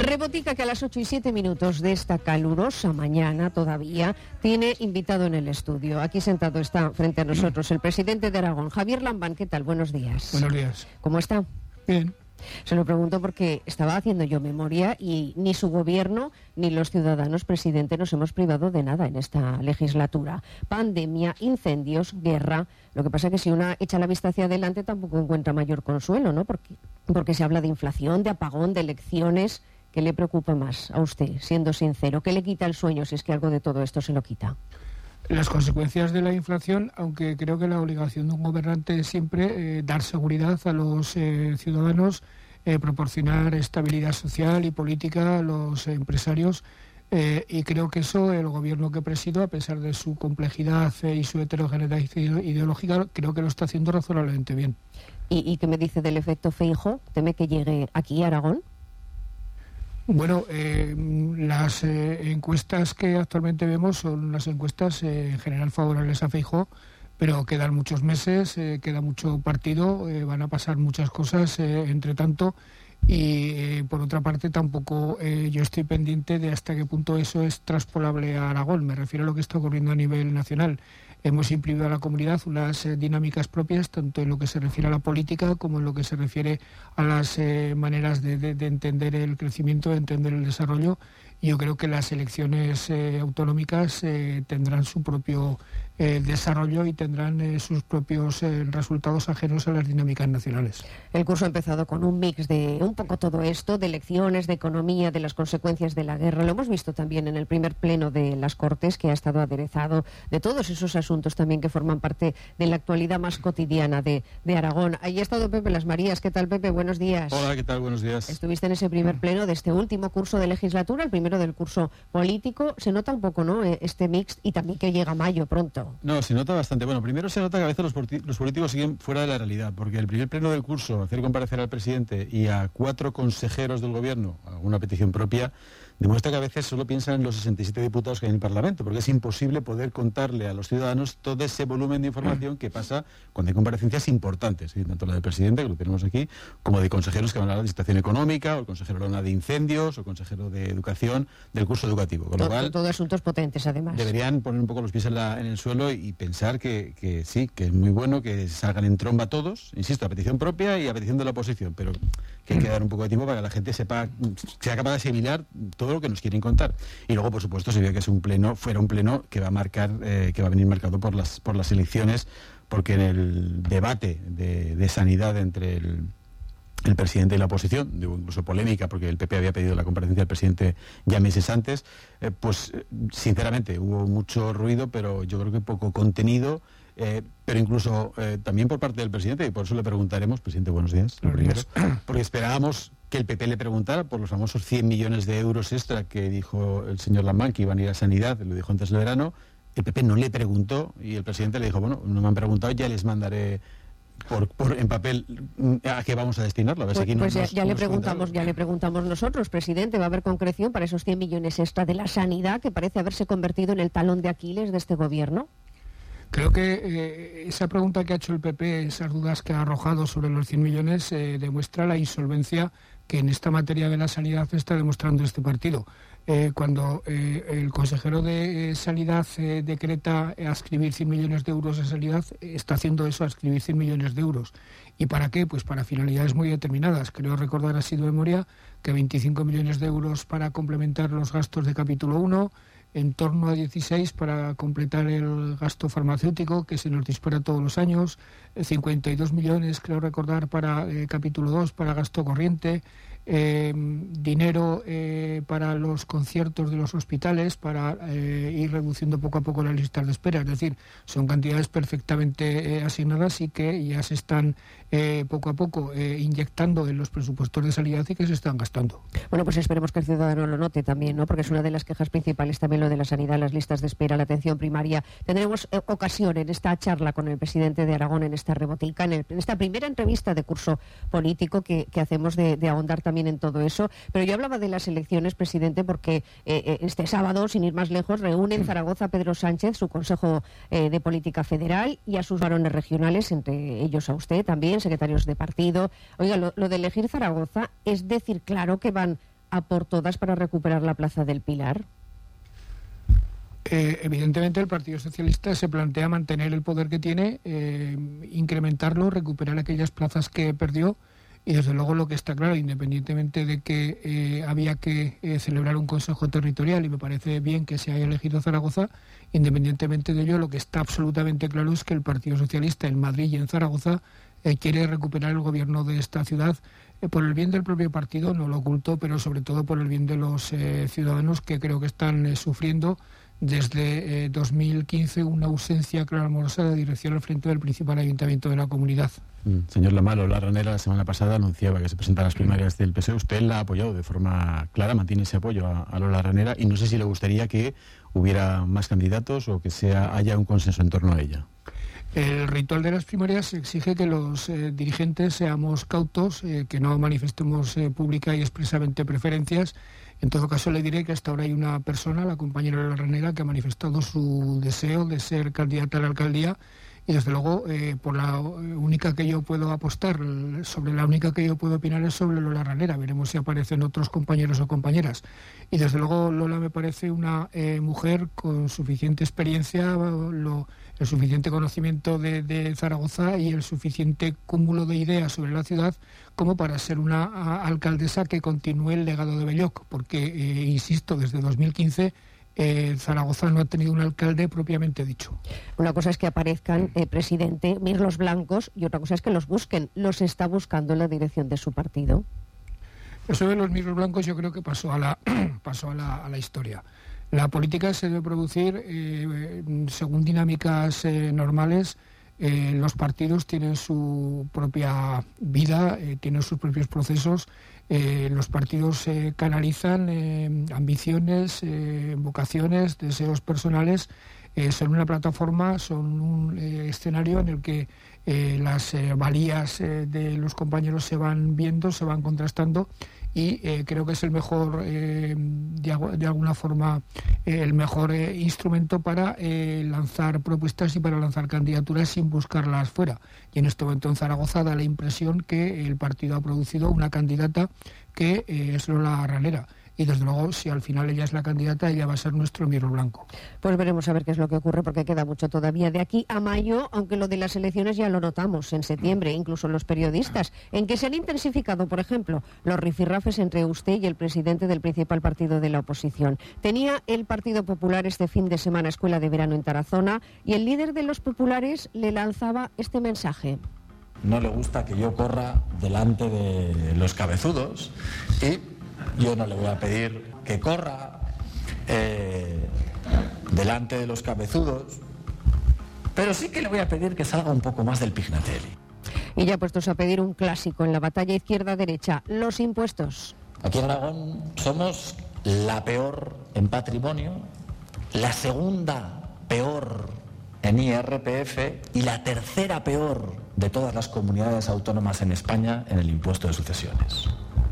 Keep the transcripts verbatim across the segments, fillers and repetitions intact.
Rebotica que a las ocho y siete minutos de esta calurosa mañana todavía tiene invitado en el estudio. Aquí sentado está frente a nosotros el presidente de Aragón, Javier Lambán. ¿Qué tal? Buenos días. Buenos días. ¿Cómo está? Bien. Se lo pregunto porque estaba haciendo yo memoria y ni su gobierno ni los ciudadanos, presidente, nos hemos privado de nada en esta legislatura. Pandemia, incendios, guerra. Lo que pasa es que si una echa la vista hacia adelante tampoco encuentra mayor consuelo, ¿no? Porque, porque se habla de inflación, de apagón, de elecciones. ¿Qué le preocupa más a usted, siendo sincero? ¿Qué le quita el sueño si es que algo de todo esto se lo quita? Las consecuencias de la inflación, aunque creo que la obligación de un gobernante es siempre eh, dar seguridad a los eh, ciudadanos, eh, proporcionar estabilidad social y política a los empresarios, eh, y creo que eso el gobierno que presido, a pesar de su complejidad eh, y su heterogeneidad ideológica, creo que lo está haciendo razonablemente bien. ¿Y, y qué me dice del efecto Feijóo? ¿Teme que llegue aquí a Aragón? Bueno, eh, las eh, encuestas que actualmente vemos son las encuestas eh, en general favorables a Feijóo, pero quedan muchos meses, eh, queda mucho partido, eh, van a pasar muchas cosas eh, entre tanto, y eh, por otra parte tampoco eh, yo estoy pendiente de hasta qué punto eso es transpolable a Aragón. Me refiero a lo que está ocurriendo a nivel nacional. Hemos imprimido a la comunidad unas eh, dinámicas propias, tanto en lo que se refiere a la política como en lo que se refiere a las eh, maneras de, de, de entender el crecimiento, de entender el desarrollo. Y yo creo que las elecciones eh, autonómicas eh, tendrán su propio eh, desarrollo y tendrán eh, sus propios eh, resultados ajenos a las dinámicas nacionales. El curso ha empezado con un mix de un poco todo esto, de elecciones, de economía, de las consecuencias de la guerra. Lo hemos visto también en el primer pleno de las Cortes, que ha estado aderezado de todos esos asuntos también que forman parte de la actualidad más cotidiana de, de Aragón. Ahí ha estado Pepe Las Marías. ¿Qué tal, Pepe? Buenos días. Hola, ¿qué tal? Buenos días. Estuviste en ese primer pleno de este último curso de legislatura, el primero del curso político. Se nota un poco, ¿no?, este mix, y también que llega mayo pronto. No, se nota bastante. Bueno, primero se nota que a veces los, los políticos siguen fuera de la realidad, porque el primer pleno del curso, hacer comparecer al presidente y a cuatro consejeros del gobierno a una petición propia, demuestra que a veces solo piensan en los sesenta y siete diputados que hay en el Parlamento, porque es imposible poder contarle a los ciudadanos todo ese volumen de información que pasa cuando hay comparecencias importantes, ¿sí? Tanto la del presidente, que lo tenemos aquí, como de consejeros que van a hablar de situación económica, o el consejero de incendios, o el consejero de educación del curso educativo. Con lo cual, todo asuntos potentes, además. Deberían poner un poco los pies en, la, en el suelo y pensar que, que sí, que es muy bueno que salgan en tromba todos, insisto, a petición propia y a petición de la oposición, pero que hay que dar un poco de tiempo para que la gente sepa, sea capaz de asimilar todo lo que nos quieren contar. Y luego, por supuesto, se ve que es un pleno, fuera un pleno que va a marcar, eh, que va a venir marcado por las por las elecciones, porque en el debate de, de sanidad entre el, el presidente y la oposición, hubo incluso polémica porque el P P había pedido la comparecencia del presidente ya meses antes, eh, pues sinceramente hubo mucho ruido, pero yo creo que poco contenido. Eh, pero incluso eh, también por parte del presidente, y por eso le preguntaremos, presidente, buenos días, lo primero, porque esperábamos que el P P le preguntara por los famosos cien millones de euros extra que dijo el señor Lambán que iban a ir a sanidad, lo dijo antes del verano. El P P no le preguntó y el presidente le dijo, bueno, no me han preguntado, ya les mandaré por, por en papel a qué vamos a destinarlo. A ver pues si aquí pues nos, ya, ya nos le preguntamos, ya le preguntamos nosotros, presidente, ¿va a haber concreción para esos cien millones extra de la sanidad que parece haberse convertido en el talón de Aquiles de este gobierno? Creo que eh, esa pregunta que ha hecho el P P, esas dudas que ha arrojado sobre los cien millones, eh, demuestra la insolvencia que en esta materia de la sanidad está demostrando este partido. Eh, cuando eh, el consejero de eh, Sanidad eh, decreta adscribir cien millones de euros a sanidad, eh, está haciendo eso, adscribir cien millones de euros. ¿Y para qué? Pues para finalidades muy determinadas. Creo recordar así de memoria que veinticinco millones de euros para complementar los gastos de capítulo uno, en torno a dieciséis para completar el gasto farmacéutico que se nos dispara todos los años, cincuenta y dos millones, creo recordar, para eh, capítulo dos, para gasto corriente, eh, dinero eh, para los conciertos de los hospitales, para eh, ir reduciendo poco a poco las listas de espera. Es decir, son cantidades perfectamente eh, asignadas y que ya se están eh, poco a poco eh, inyectando en los presupuestos de sanidad y que se están gastando. Bueno, pues esperemos que el ciudadano lo note también, ¿no? Porque es una de las quejas principales también lo de la sanidad, las listas de espera, la atención primaria. Tendremos eh, ocasión en esta charla con el presidente de Aragón, en esta rebotica, en, el, en esta primera entrevista de curso político que, que hacemos de, de ahondar también en todo eso. Pero yo hablaba de las elecciones, presidente, porque eh, este sábado, sin ir más lejos, reúne en Zaragoza Pedro Sánchez, su Consejo eh, de Política Federal, y a sus varones regionales, entre ellos a usted también, secretarios de partido. Oiga, lo, lo de elegir Zaragoza es decir, claro, que van a por todas para recuperar la Plaza del Pilar? Eh, evidentemente el Partido Socialista se plantea mantener el poder que tiene, eh, incrementarlo, recuperar aquellas plazas que perdió, y desde luego lo que está claro, independientemente de que eh, había que eh, celebrar un Consejo Territorial, y me parece bien que se haya elegido Zaragoza, independientemente de ello, lo que está absolutamente claro es que el Partido Socialista en Madrid y en Zaragoza eh, quiere recuperar el gobierno de esta ciudad, eh, por el bien del propio partido, no lo oculto, pero sobre todo por el bien de los eh, ciudadanos que creo que están eh, sufriendo desde eh, dos mil quince una ausencia clamorosa de dirección al frente del principal ayuntamiento de la comunidad. Mm, señor Lamal, Lola Ranera la semana pasada anunciaba que se presentan las primarias del P S O E. Usted la ha apoyado de forma clara, mantiene ese apoyo a, a Lola Ranera, y no sé si le gustaría que hubiera más candidatos o que sea haya un consenso en torno a ella. El ritual de las primarias exige que los eh, dirigentes seamos cautos, eh, que no manifestemos eh, pública y expresamente preferencias. En todo caso, le diré que hasta ahora hay una persona, la compañera Lola Ranera, que ha manifestado su deseo de ser candidata a la alcaldía, y desde luego eh, por la única que yo puedo apostar, sobre la única que yo puedo opinar es sobre Lola Ranera. Veremos si aparecen otros compañeros o compañeras. Y desde luego Lola me parece una eh, mujer con suficiente experiencia, lo, el suficiente conocimiento de, de Zaragoza y el suficiente cúmulo de ideas sobre la ciudad como para ser una a, alcaldesa que continúe el legado de Belloc, porque, eh, insisto, desde dos mil quince Eh, Zaragoza no ha tenido un alcalde propiamente dicho. Una cosa es que aparezcan, eh, presidente, mirlos blancos, y otra cosa es que los busquen. ¿Los está buscando en la dirección de su partido? Eso de los mirlos blancos yo creo que pasó a la, pasó a la, a la historia. La política se debe producir eh, según dinámicas eh, normales. Eh, los partidos tienen su propia vida, eh, tienen sus propios procesos. Eh, los partidos eh, canalizan eh, ambiciones, eh, vocaciones, deseos personales. Eh, son una plataforma, son un eh, escenario en el que eh, las eh, valías eh, de los compañeros se van viendo, se van contrastando, y eh, creo que es el mejor, eh, de, de alguna forma, eh, el mejor eh, instrumento para eh, lanzar propuestas y para lanzar candidaturas sin buscarlas fuera. Y en este momento en Zaragoza da la impresión que el partido ha producido una candidata que eh, es Lola Ranera. Y desde luego, si al final ella es la candidata, ella va a ser nuestro mirlo blanco. Pues veremos a ver qué es lo que ocurre, porque queda mucho todavía de aquí a mayo, aunque lo de las elecciones ya lo notamos en septiembre, incluso los periodistas, en que se han intensificado, por ejemplo, los rifirrafes entre usted y el presidente del principal partido de la oposición. Tenía el Partido Popular este fin de semana escuela de verano en Tarazona, y el líder de los populares le lanzaba este mensaje. No le gusta que yo corra delante de los cabezudos, y yo no le voy a pedir que corra eh, delante de los cabezudos, pero sí que le voy a pedir que salga un poco más del Pignatelli. Y ya puestos a pedir un clásico en la batalla izquierda-derecha, los impuestos. Aquí en Aragón somos la peor en patrimonio, la segunda peor en I R P F y la tercera peor de todas las comunidades autónomas en España en el impuesto de sucesiones.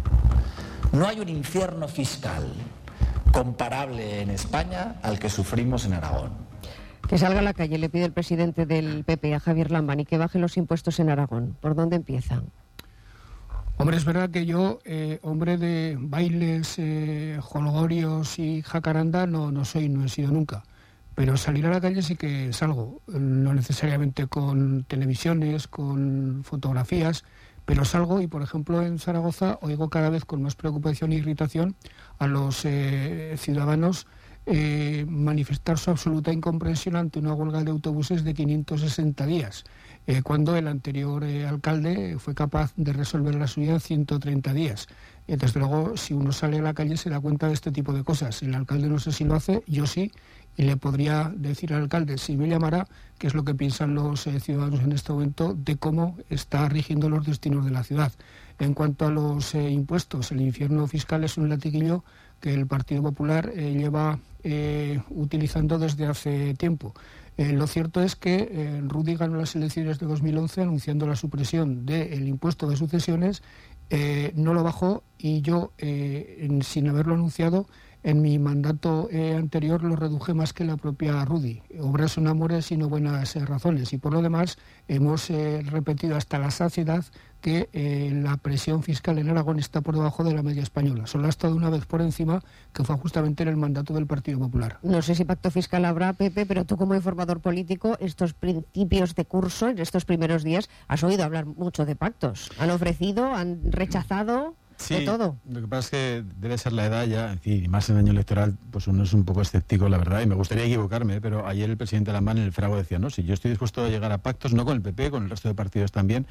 No hay un infierno fiscal comparable en España al que sufrimos en Aragón. Que salga a la calle, le pide el presidente del P P a Javier Lambán, y que baje los impuestos en Aragón. ¿Por dónde empiezan? Hombre, es verdad que yo, eh, hombre de bailes, eh, jolgorios y jacaranda, no, no soy, no he sido nunca. Pero salir a la calle sí que salgo, no necesariamente con televisiones, con fotografías, pero salgo y, por ejemplo, en Zaragoza oigo cada vez con más preocupación e irritación a los eh, ciudadanos eh, manifestar su absoluta incomprensión ante una huelga de autobuses de quinientos sesenta días, eh, cuando el anterior eh, alcalde fue capaz de resolver la suya en ciento treinta días. Y desde luego, si uno sale a la calle se da cuenta de este tipo de cosas. El alcalde no sé si lo hace, yo sí, y le podría decir al alcalde, si me llamara, qué es lo que piensan los eh, ciudadanos en este momento de cómo está rigiendo los destinos de la ciudad. En cuanto a los eh, impuestos, el infierno fiscal es un latiguillo que el Partido Popular eh, lleva eh, utilizando desde hace tiempo. Eh, lo cierto es que eh, Rudy ganó las elecciones de dos mil once anunciando la supresión del impuesto de sucesiones, eh, no lo bajó, y yo, eh, en, sin haberlo anunciado, en mi mandato eh, anterior lo reduje más que la propia Rudy. Obras son amores y no buenas eh, razones. Y por lo demás hemos eh, repetido hasta la saciedad que eh, la presión fiscal en Aragón está por debajo de la media española. Solo ha estado una vez por encima, que fue justamente en el mandato del Partido Popular. No sé si pacto fiscal habrá, Pepe, pero tú como informador político, estos principios de curso, en estos primeros días, has oído hablar mucho de pactos. ¿Han ofrecido? ¿Han rechazado? Sí, de todo. Lo que pasa es que debe ser la edad ya, en fin, y más en el año electoral, pues uno es un poco escéptico, la verdad, y me gustaría equivocarme, pero ayer el presidente Alamán en el Frago decía, no, si yo estoy dispuesto a llegar a pactos, no con el P P, con el resto de partidos también,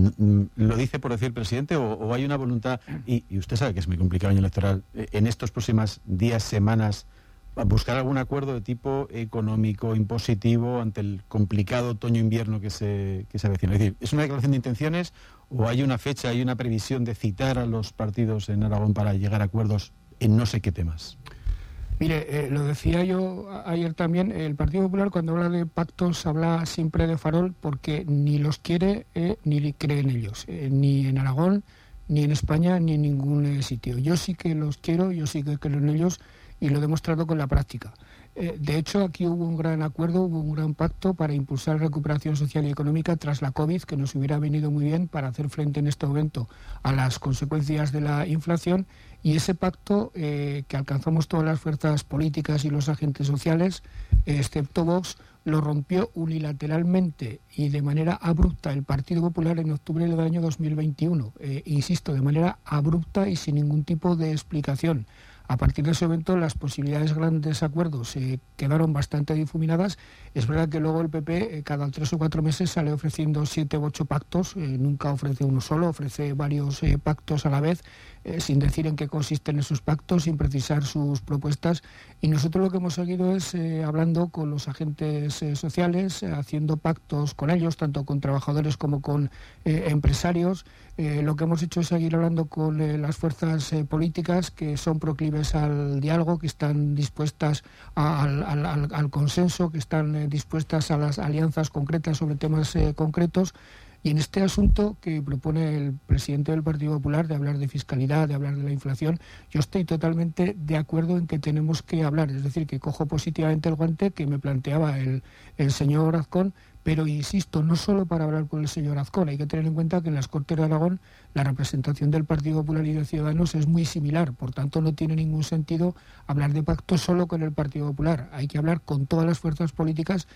¿lo dice por decir el presidente o, o hay una voluntad? Y, y usted sabe que es muy complicado el año electoral, en estos próximos días, semanas, buscar algún acuerdo de tipo económico, impositivo, ante el complicado otoño-invierno que se, que se avecina. Es decir, ¿es una declaración de intenciones o hay una fecha, hay una previsión de citar a los partidos en Aragón para llegar a acuerdos en no sé qué temas? Mire, eh, lo decía yo ayer también, el Partido Popular cuando habla de pactos habla siempre de farol porque ni los quiere eh, ni cree en ellos, eh, ni en Aragón, ni en España, ni en ningún eh, sitio. Yo sí que los quiero, yo sí que creo en ellos, y lo he demostrado con la práctica. Eh, de hecho, aquí hubo un gran acuerdo, hubo un gran pacto para impulsar la recuperación social y económica tras la COVID, que nos hubiera venido muy bien para hacer frente en este momento a las consecuencias de la inflación, y ese pacto eh, que alcanzamos todas las fuerzas políticas y los agentes sociales, eh, excepto Vox, lo rompió unilateralmente y de manera abrupta el Partido Popular en octubre del año dos mil veintiuno. Eh, insisto, de manera abrupta y sin ningún tipo de explicación. A partir de ese momento las posibilidades de grandes acuerdos eh, quedaron bastante difuminadas. Es verdad que luego el P P eh, cada tres o cuatro meses sale ofreciendo siete u ocho pactos, eh, nunca ofrece uno solo, ofrece varios eh, pactos a la vez, eh, sin decir en qué consisten esos pactos, sin precisar sus propuestas. Y nosotros lo que hemos seguido es eh, hablando con los agentes eh, sociales, eh, haciendo pactos con ellos, tanto con trabajadores como con eh, empresarios. Eh, lo que hemos hecho es seguir hablando con eh, las fuerzas eh, políticas que son proclives al diálogo, que están dispuestas a, al, al, al consenso, que están eh, dispuestas a las alianzas concretas sobre temas eh, concretos. Y en este asunto que propone el presidente del Partido Popular, de hablar de fiscalidad, de hablar de la inflación, yo estoy totalmente de acuerdo en que tenemos que hablar. Es decir, que cojo positivamente el guante que me planteaba el, el señor Azcón, pero insisto, no solo para hablar con el señor Azcón, hay que tener en cuenta que en las Cortes de Aragón la representación del Partido Popular y de Ciudadanos es muy similar, por tanto no tiene ningún sentido hablar de pacto solo con el Partido Popular, hay que hablar con todas las fuerzas políticas,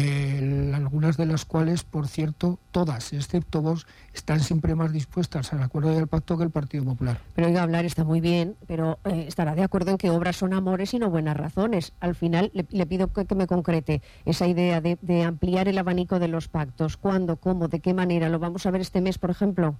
eh, algunas de las cuales, por cierto, todas, excepto vos, están siempre más dispuestas al acuerdo y al pacto que el Partido Popular. Pero oiga, hablar está muy bien, pero eh, estará de acuerdo en que obras son amores y no buenas razones. Al final le, le pido que, que me concrete esa idea de, de ampliar el abanico de los pactos. ¿Cuándo? ¿Cómo? ¿De qué manera? ¿Lo vamos a ver este mes, por ejemplo?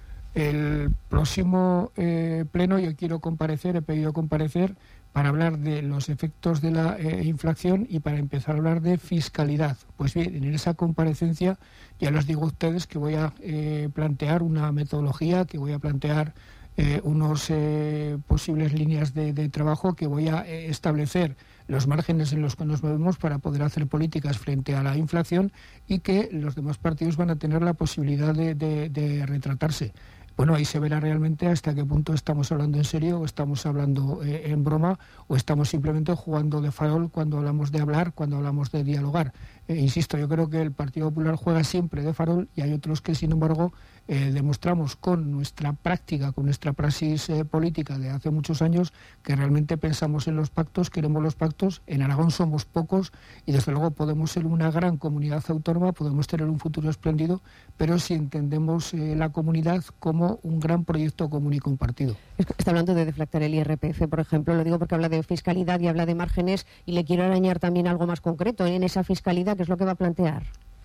El próximo eh, pleno yo quiero comparecer, he pedido comparecer para hablar de los efectos de la eh, inflación y para empezar a hablar de fiscalidad. Pues bien, en esa comparecencia ya les digo a ustedes que voy a eh, plantear una metodología, que voy a plantear eh, unos eh, posibles líneas de, de trabajo, que voy a eh, establecer los márgenes en los que nos movemos para poder hacer políticas frente a la inflación y que los demás partidos van a tener la posibilidad de, de, de retratarse. Bueno, ahí se verá realmente hasta qué punto estamos hablando en serio o estamos hablando eh, en broma o estamos simplemente jugando de farol cuando hablamos de hablar, cuando hablamos de dialogar. Eh, insisto, yo creo que el Partido Popular juega siempre de farol y hay otros que, sin embargo, eh, demostramos con nuestra práctica, con nuestra praxis eh, política de hace muchos años que realmente pensamos en los pactos, queremos los pactos. En Aragón somos pocos y, desde luego, podemos ser una gran comunidad autónoma, podemos tener un futuro espléndido, pero si entendemos eh, la comunidad como un gran proyecto común y compartido. Está hablando de deflactar el I R P F, por ejemplo, lo digo porque habla de fiscalidad y habla de márgenes y le quiero añadir también algo más concreto en esa fiscalidad, ¿qué es lo que va a plantear?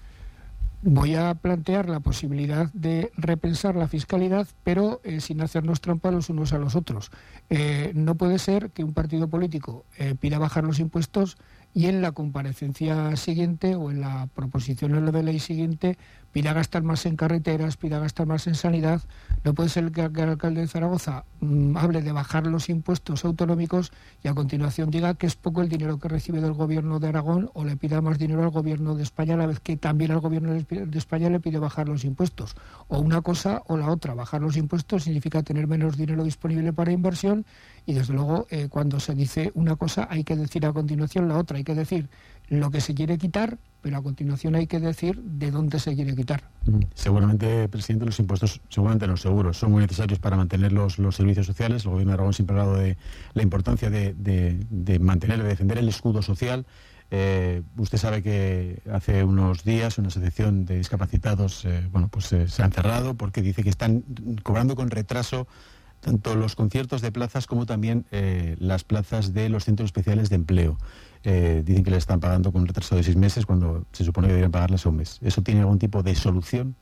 Voy a plantear la posibilidad de repensar la fiscalidad, pero eh, sin hacernos trampa los unos a los otros. Eh, no puede ser que un partido político eh, pida bajar los impuestos y en la comparecencia siguiente o en la proposición de ley siguiente pida gastar más en carreteras, pida gastar más en sanidad. No puede ser que, que el alcalde de Zaragoza mmm, hable de bajar los impuestos autonómicos y a continuación diga que es poco el dinero que recibe del gobierno de Aragón, o le pida más dinero al gobierno de España, a la vez que también al gobierno de España le pide bajar los impuestos. O una cosa o la otra. Bajar los impuestos significa tener menos dinero disponible para inversión, y desde luego eh, cuando se dice una cosa hay que decir a continuación la otra. Hay que decir lo que se quiere quitar, pero a continuación hay que decir de dónde se quiere quitar. Seguramente, presidente, los impuestos, seguramente no seguros, son muy necesarios para mantener los, los servicios sociales. El gobierno de Aragón siempre ha hablado de la importancia de, de, de mantener, de defender el escudo social. Eh, usted sabe que hace unos días una asociación de discapacitados eh, bueno, pues eh, se han cerrado porque dice que están cobrando con retraso tanto los conciertos de plazas como también eh, las plazas de los centros especiales de empleo. Eh, dicen que le están pagando con un retraso de seis meses cuando se supone que deberían pagarles a un mes. ¿Eso tiene algún tipo de solución?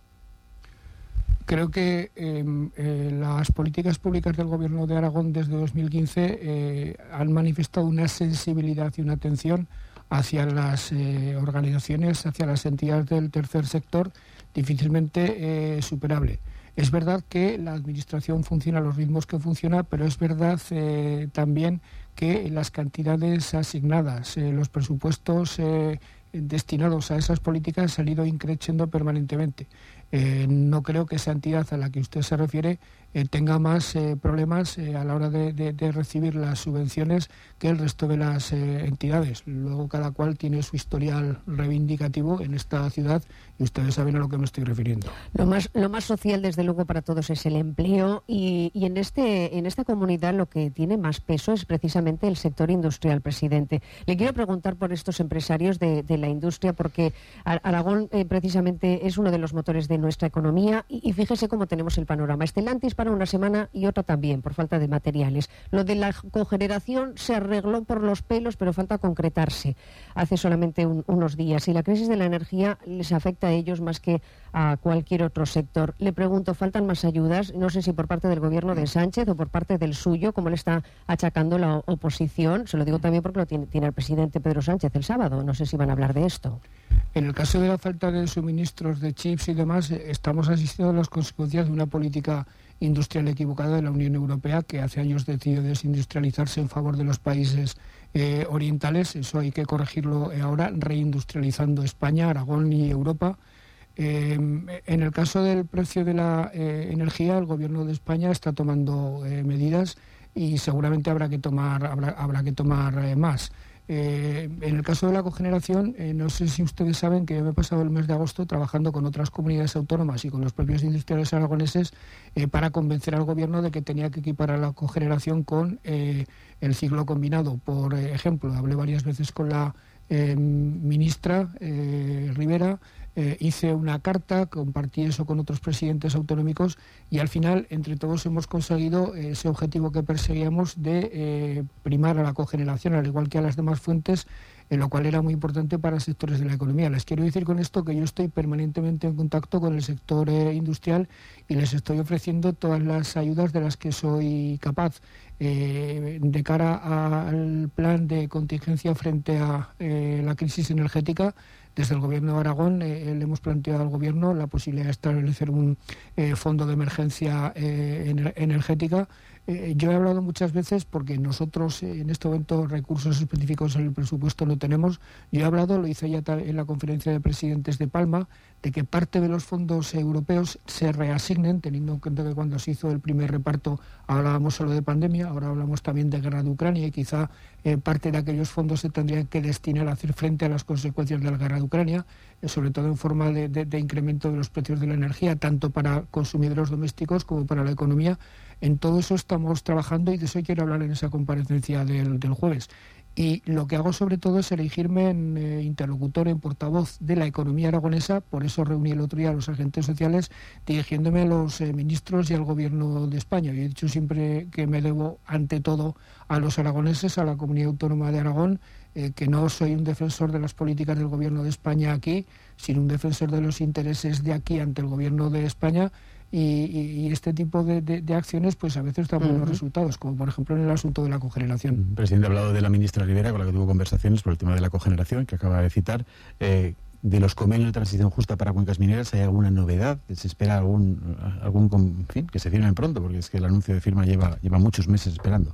Creo que eh, eh, las políticas públicas del Gobierno de Aragón desde dos mil quince eh, han manifestado una sensibilidad y una atención hacia las eh, organizaciones, hacia las entidades del tercer sector, difícilmente eh, superable. Es verdad que la Administración funciona a los ritmos que funciona, pero es verdad eh, también que las cantidades asignadas, eh, los presupuestos eh, destinados a esas políticas han ido increciendo permanentemente. Eh, no creo que esa entidad a la que usted se refiere eh, tenga más eh, problemas eh, a la hora de, de, de recibir las subvenciones que el resto de las eh, entidades. Luego cada cual tiene su historial reivindicativo en esta ciudad y ustedes saben a lo que me estoy refiriendo. Lo más, lo más social, desde luego, para todos es el empleo y, y en, este, en esta comunidad lo que tiene más peso es precisamente el sector industrial, presidente. Le quiero preguntar por estos empresarios de, de la industria, porque Aragón eh, precisamente es uno de los motores de nuestra economía y, y fíjese cómo tenemos el panorama. Stellantis para una semana y otra también, por falta de materiales. Lo de la cogeneración se arregló por los pelos, pero falta concretarse hace solamente un, unos días. Y la crisis de la energía les afecta a ellos más que a cualquier otro sector. Le pregunto, ¿faltan más ayudas? No sé si por parte del gobierno de Sánchez o por parte del suyo, como le está achacando la oposición. Se lo digo también porque lo tiene, tiene el presidente Pedro Sánchez el sábado. No sé si van a hablar de esto. En el caso de la falta de suministros de chips y demás, estamos asistiendo a las consecuencias de una política industrial equivocada de la Unión Europea, que hace años decidió desindustrializarse en favor de los países eh, orientales. Eso hay que corregirlo ahora, reindustrializando España, Aragón y Europa. Eh, en el caso del precio de la eh, energía, el Gobierno de España está tomando eh, medidas y seguramente habrá que tomar, habrá, habrá que tomar eh, más. Eh, en el caso de la cogeneración, eh, no sé si ustedes saben que yo me he pasado el mes de agosto trabajando con otras comunidades autónomas y con los propios industriales aragoneses eh, para convencer al gobierno de que tenía que equiparar la cogeneración con eh, el ciclo combinado. Por ejemplo, hablé varias veces con la eh, ministra eh, Rivera. Eh, hice una carta, compartí eso con otros presidentes autonómicos y al final, entre todos, hemos conseguido eh, ese objetivo que perseguíamos de eh, primar a la cogeneración, al igual que a las demás fuentes, en lo cual era muy importante para sectores de la economía. Les quiero decir con esto que yo estoy permanentemente en contacto con el sector eh, industrial y les estoy ofreciendo todas las ayudas de las que soy capaz. Eh, de cara al plan de contingencia frente a eh, la crisis energética, desde el Gobierno de Aragón eh, le hemos planteado al Gobierno la posibilidad de establecer un eh, fondo de emergencia eh, ener energética. Eh, yo he hablado muchas veces, porque nosotros eh, en este momento recursos específicos en el presupuesto no tenemos. Yo he hablado, lo hice ya en la conferencia de presidentes de Palma, de que parte de los fondos europeos se reasignen, teniendo en cuenta que cuando se hizo el primer reparto hablábamos solo de pandemia, ahora hablamos también de guerra de Ucrania y quizá eh, parte de aquellos fondos se tendrían que destinar a hacer frente a las consecuencias de la guerra de Ucrania, eh, sobre todo en forma de, de, de incremento de los precios de la energía, tanto para consumidores domésticos como para la economía. En todo eso estamos trabajando y de eso quiero hablar en esa comparecencia del, del jueves. Y lo que hago sobre todo es elegirme en eh, interlocutor, en portavoz de la economía aragonesa. Por eso reuní el otro día a los agentes sociales, dirigiéndome a los eh, ministros y al Gobierno de España. Yo he dicho siempre que me debo ante todo a los aragoneses, a la Comunidad Autónoma de Aragón, eh, que no soy un defensor de las políticas del Gobierno de España aquí, sino un defensor de los intereses de aquí ante el Gobierno de España. Y, y, y este tipo de, de, de acciones pues a veces dan buenos uh-huh. resultados, como por ejemplo en el asunto de la cogeneración. El presidente ha hablado de la ministra Rivera, con la que tuvo conversaciones por el tema de la cogeneración, que acaba de citar. Eh, de los convenios de transición justa para cuencas mineras, ¿hay alguna novedad? ¿Se espera algún, algún en fin, que se firmen pronto? Porque es que el anuncio de firma lleva, lleva muchos meses esperando.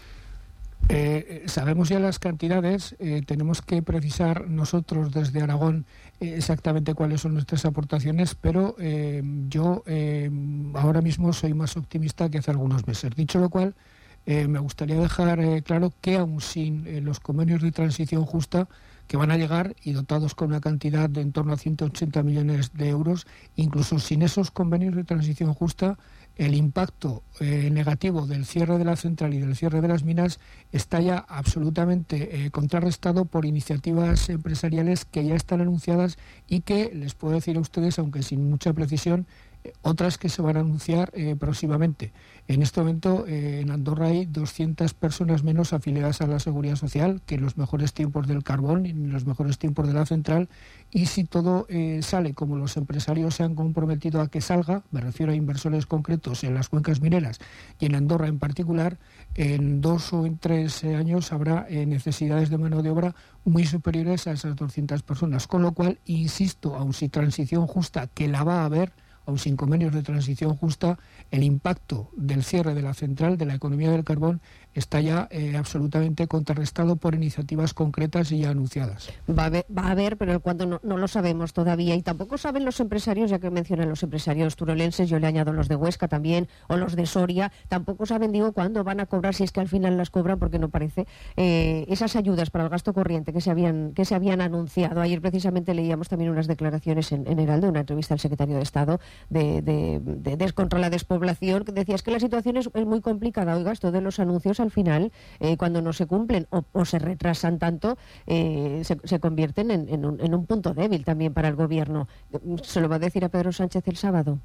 Eh, sabemos ya las cantidades, eh, tenemos que precisar nosotros desde Aragón eh, exactamente cuáles son nuestras aportaciones, pero eh, yo eh, ahora mismo soy más optimista que hace algunos meses. Dicho lo cual, eh, me gustaría dejar eh, claro que aun sin eh, los convenios de transición justa, que van a llegar y dotados con una cantidad de en torno a ciento ochenta millones de euros, incluso sin esos convenios de transición justa, el impacto eh, negativo del cierre de la central y del cierre de las minas está ya absolutamente eh, contrarrestado por iniciativas empresariales que ya están anunciadas y que, les puedo decir a ustedes, aunque sin mucha precisión, eh, otras que se van a anunciar eh, próximamente. En este momento eh, en Andorra hay doscientas personas menos afiliadas a la Seguridad Social que en los mejores tiempos del carbón y en los mejores tiempos de la central, y si todo eh, sale como los empresarios se han comprometido a que salga, me refiero a inversores concretos en las cuencas mineras y en Andorra en particular, en dos o en tres eh, años habrá eh, necesidades de mano de obra muy superiores a esas doscientas personas, con lo cual, insisto, aun si transición justa, que la va a haber, aun sin convenios de transición justa, el impacto del cierre de la central, de la economía del carbón, está ya eh, absolutamente contrarrestado por iniciativas concretas y ya anunciadas. Va a haber, va a haber pero cuando no, no lo sabemos todavía, y tampoco saben los empresarios, ya que mencionan los empresarios turolenses, yo le añado los de Huesca también, o los de Soria, tampoco saben, digo, cuándo van a cobrar, si es que al final las cobran, porque no parece, eh, esas ayudas para el gasto corriente que se habían que se habían anunciado. Ayer precisamente leíamos también unas declaraciones en, en Heraldo, una entrevista al secretario de Estado de, de, de, de contra la despoblación, que decía es que la situación es, es muy complicada. Oiga, esto de los anuncios al final, eh, cuando no se cumplen o, o se retrasan tanto, eh, se, se convierten en, en, un, en un punto débil también para el gobierno. ¿Se lo va a decir a Pedro Sánchez el sábado?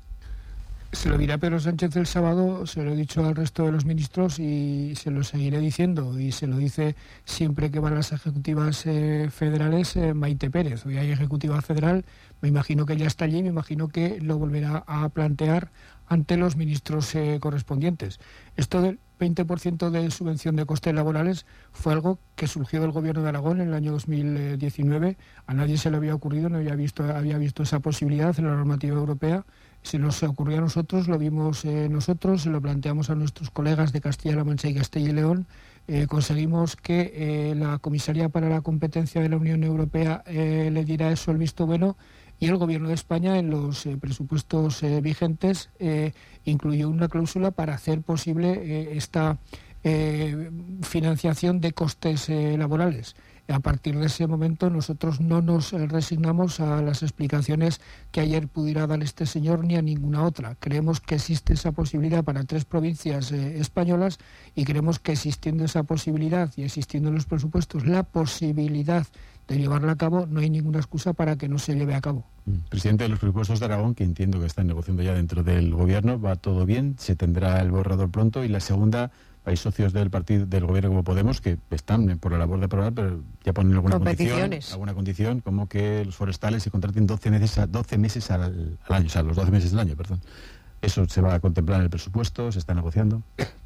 Se lo dirá Pedro Sánchez el sábado, se lo he dicho al resto de los ministros y se lo seguiré diciendo, y se lo dice siempre que van las ejecutivas eh, federales eh, Maite Pérez. Hoy hay ejecutiva federal, me imagino que ya está allí, me imagino que lo volverá a plantear ante los ministros eh, correspondientes. Esto del veinte por ciento de subvención de costes laborales fue algo que surgió del Gobierno de Aragón en el año dos mil diecinueve. A nadie se le había ocurrido, no había visto, había visto esa posibilidad en la normativa europea. Se nos ocurrió a nosotros, lo vimos eh, nosotros, se lo planteamos a nuestros colegas de Castilla-La Mancha y Castilla y León. Eh, conseguimos que eh, la Comisaría para la Competencia de la Unión Europea eh, le diera eso el visto bueno, y el Gobierno de España en los eh, presupuestos eh, vigentes eh, incluyó una cláusula para hacer posible eh, esta eh, financiación de costes eh, laborales. A partir de ese momento nosotros no nos resignamos a las explicaciones que ayer pudiera dar este señor ni a ninguna otra. Creemos que existe esa posibilidad para tres provincias eh, españolas, y creemos que existiendo esa posibilidad y existiendo en los presupuestos la posibilidad de llevarla a cabo, no hay ninguna excusa para que no se lleve a cabo. Presidente de los presupuestos de Aragón, que entiendo que están negociando ya dentro del gobierno, va todo bien, se tendrá el borrador pronto. Y la segunda, hay socios del partido del gobierno como Podemos que están por la labor de aprobar, pero ya ponen alguna condición, alguna condición, como que los forestales se contraten doce meses, a, doce meses al, al año, o sea, los doce meses del año, perdón. Eso se va a contemplar en el presupuesto, se está negociando.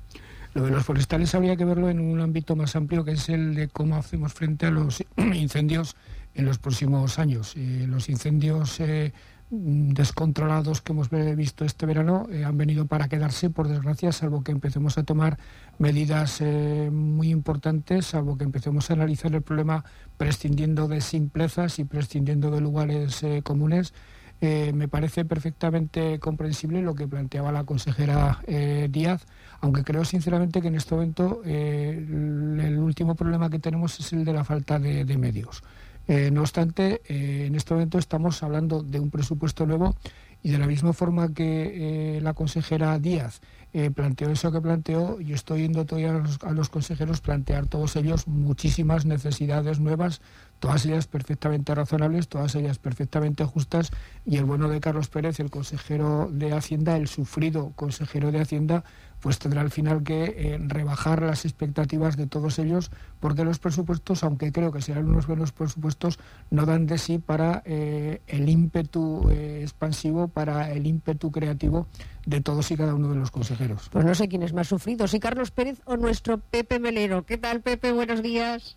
Lo de los forestales habría que verlo en un ámbito más amplio, que es el de cómo hacemos frente a los incendios en los próximos años. Eh, los incendios eh, descontrolados que hemos visto este verano eh, han venido para quedarse, por desgracia, salvo que empecemos a tomar medidas eh, muy importantes, salvo que empecemos a analizar el problema prescindiendo de simplezas y prescindiendo de lugares eh, comunes. Eh, me parece perfectamente comprensible lo que planteaba la consejera eh, Díaz, aunque creo sinceramente que en este momento eh, el, el último problema que tenemos es el de la falta de, de medios. Eh, no obstante, eh, en este momento estamos hablando de un presupuesto nuevo, y de la misma forma que eh, la consejera Díaz eh, planteó eso que planteó, yo estoy yendo todavía a los, a los consejeros plantear todos ellos muchísimas necesidades nuevas, todas ellas perfectamente razonables, todas ellas perfectamente justas, y el bueno de Carlos Pérez, el consejero de Hacienda, el sufrido consejero de Hacienda, pues tendrá al final que eh, rebajar las expectativas de todos ellos, porque los presupuestos, aunque creo que serán unos buenos presupuestos, no dan de sí para eh, el ímpetu eh, expansivo, para el ímpetu creativo de todos y cada uno de los consejeros. Pues no sé quién es más sufrido, si Carlos Pérez o nuestro Pepe Melero. ¿Qué tal, Pepe? Buenos días.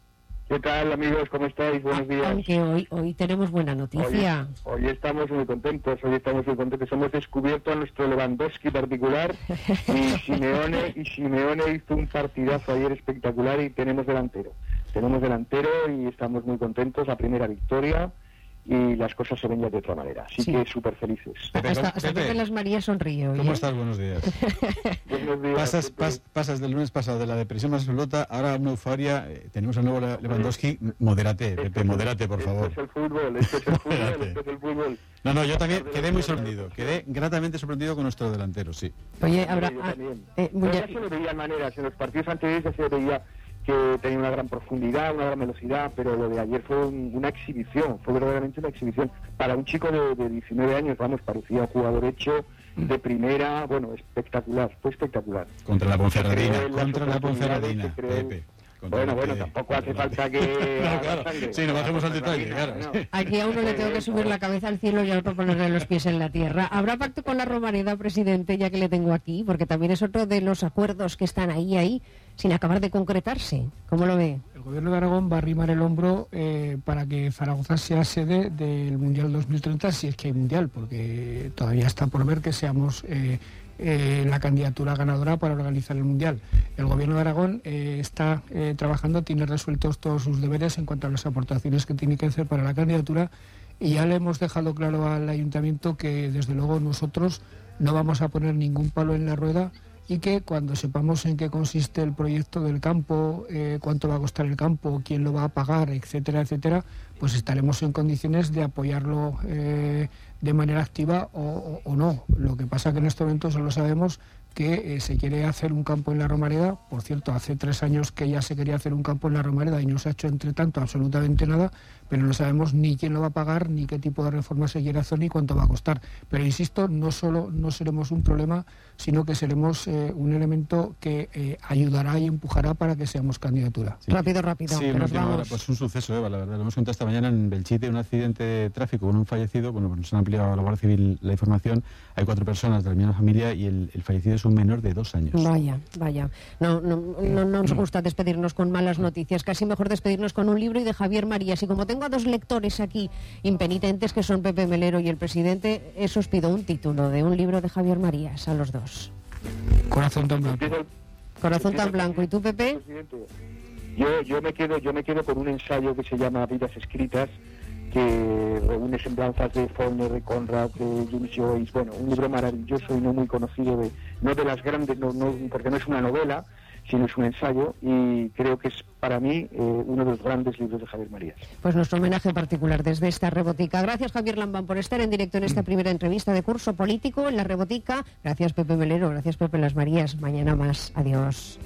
¿Qué tal, amigos? ¿Cómo estáis? Buenos días. Aunque hoy hoy tenemos buena noticia. Hoy, hoy estamos muy contentos, hoy estamos muy contentos. Hemos descubierto a nuestro Lewandowski particular y Simeone, y Simeone hizo un partidazo ayer espectacular y tenemos delantero. Tenemos delantero y estamos muy contentos, la primera victoria y las cosas se ven ya de otra manera. Así Sí. que súper felices. Pepe, Hasta, ¿cómo- hasta Pepe? Pepe Las Marías sonríe hoy. ¿Cómo ¿eh? estás? Buenos días. Buenos días, Pasas, Pepe. pas- pasas del lunes pasado de la depresión más absoluta, ahora una euforia. eh, tenemos al nuevo Le- Lewandowski. Modérate, Esto Pepe, es- modérate, por esto favor. es el fútbol, esto es el fútbol, Modérate. esto es el fútbol. No, no, yo también quedé muy sorprendido. Quedé gratamente sorprendido con nuestro delantero, sí. Oye, habrá... Yo ah, también. eh, Pero voy a- ya se le veían maneras, en los partidos anteriores ya se le veía que tenía una gran profundidad, una gran velocidad, pero lo de ayer fue un- una exhibición, fue verdaderamente una exhibición. Para un chico de, de diecinueve años, vamos, parecía un jugador hecho de primera, bueno, espectacular, fue espectacular. Contra la Ponferradina. Se creó en las Contra la oportunidades, Ponferradina, se creó- Pepe. Contra Bueno, la bueno, P- tampoco hace contra la- falta que... Claro, haga claro. sangre. Sí, nos bajemos al detalle, Ponferradina, claro. no. Aquí a uno le tengo que subir la cabeza al cielo y a otro ponerle los pies en la tierra. ¿Habrá pacto con la Romareda, presidente, ya que le tengo aquí? Porque también es otro de los acuerdos que están ahí, ahí, sin acabar de concretarse. ¿Cómo lo ve? El Gobierno de Aragón va a arrimar el hombro eh, para que Zaragoza sea sede del Mundial dos mil treinta, si es que hay Mundial, porque todavía está por ver que seamos eh, eh, la candidatura ganadora para organizar el Mundial. El Gobierno de Aragón eh, está eh, trabajando, tiene resueltos todos sus deberes en cuanto a las aportaciones que tiene que hacer para la candidatura y ya le hemos dejado claro al Ayuntamiento que desde luego nosotros no vamos a poner ningún palo en la rueda y que cuando sepamos en qué consiste el proyecto del campo, eh, cuánto va a costar el campo, quién lo va a pagar, etcétera, etcétera, pues estaremos en condiciones de apoyarlo eh, de manera activa o, o- o no. Lo que pasa que en este momento solo sabemos que eh, se quiere hacer un campo en la Romareda. Por cierto, hace tres años que ya se quería hacer un campo en la Romareda y no se ha hecho entre tanto absolutamente nada, pero no sabemos ni quién lo va a pagar, ni qué tipo de reforma se quiere hacer, ni cuánto va a costar. Pero insisto, no solo no seremos un problema, sino que seremos eh, un elemento que eh, ayudará y empujará para que seamos candidatura. Sí. Rápido, rápido, Sí, que una nos última hora, vamos. pues un suceso, Eva, la verdad. Lo hemos contado esta mañana en Belchite, un accidente de tráfico con un fallecido. Bueno, pues nos han ampliado a la Guardia Civil la información. Hay cuatro personas de la misma familia y el, el fallecido es un menor de dos años. Vaya, vaya. No, no, no, no nos gusta despedirnos con malas noticias. Casi mejor despedirnos con un libro y de Javier Marías. Y como tengo a dos lectores aquí impenitentes, que son Pepe Melero y el presidente, eso os pido un título de un libro de Javier Marías a los dos. Corazón tan blanco. Empieza el- Corazón empieza tan el- blanco. ¿Y tú, Pepe? Presidente. Yo, yo me quedo, yo me quedo con un ensayo que se llama Vidas Escritas, que reúne semblanzas de Faulkner, de Conrad, de James Joyce, bueno, un libro maravilloso y no muy conocido, de, no de las grandes, no, no, porque no es una novela, sino es un ensayo, y creo que es para mí eh, uno de los grandes libros de Javier Marías. Pues nuestro homenaje particular desde esta Rebotica. Gracias, Javier Lambán, por estar en directo en esta primera entrevista de curso político en la Rebotica. Gracias, Pepe Melero. Gracias, Pepe Las Marías. Mañana más. Adiós.